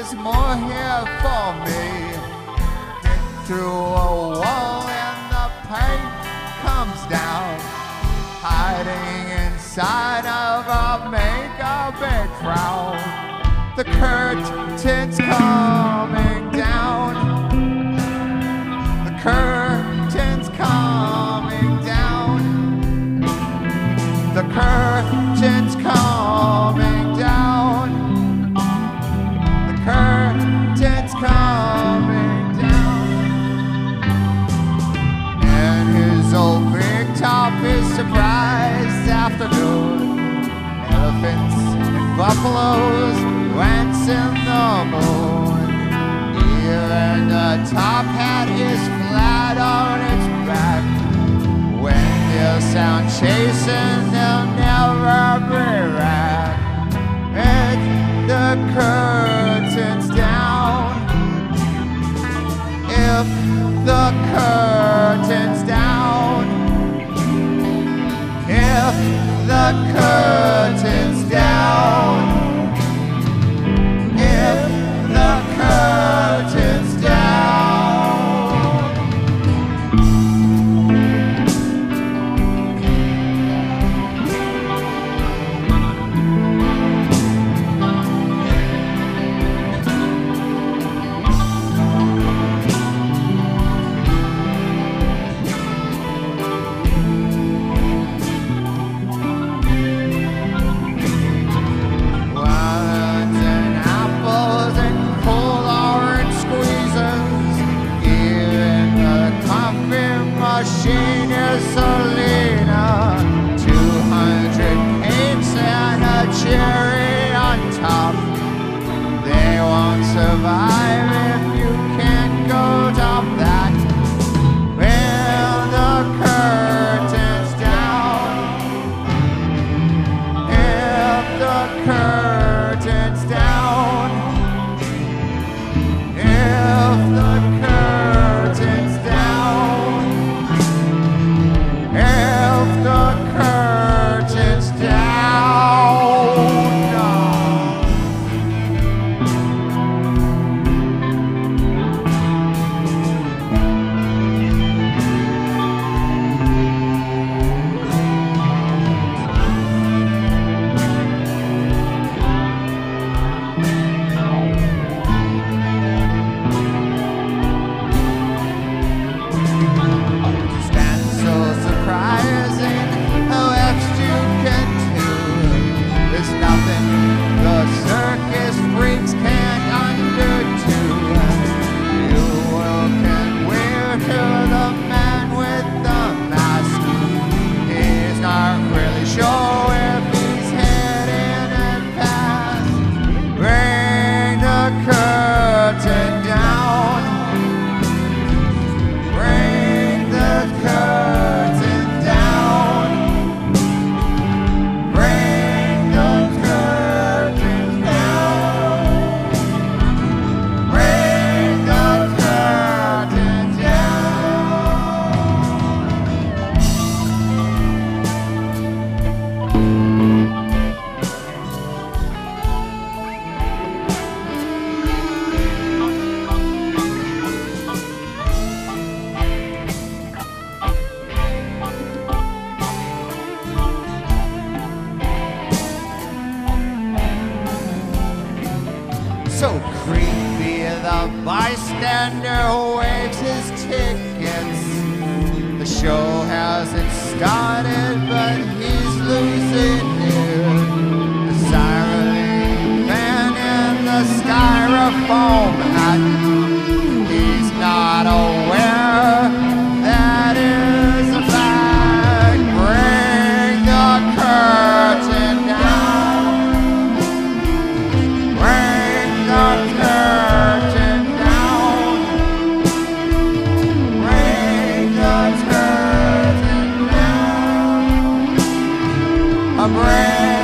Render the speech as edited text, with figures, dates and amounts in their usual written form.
is more here for me. Hit through a wall and the paint comes down, hiding inside of a make-a-big crowd. The curtain's coming down. The curtain's coming down. The curtain's coming down. The curtain's coming down. And his old big top is surprised afternoon. Elephants and buffaloes dance in the moon. Even the top hat is flat on its back. When they'll sound chasing, they'll never be back. And the curtain's down. If the curtain's down. If the curtain's down. If the curtain's down. Machine is Selena, 200 cakes and a cherry on top. They won't survive if you can't go top that. When the curtain's down, if the curtain's down, if the curtain's down. If the curtain's down. So creepy, the bystander waves his tickets. The show hasn't started, but he's losing it. The siren fan in the styrofoam hat. He's not aware that is a fact. Bring the curtain down. Bring the curtain down. Bring the curtain down. Bring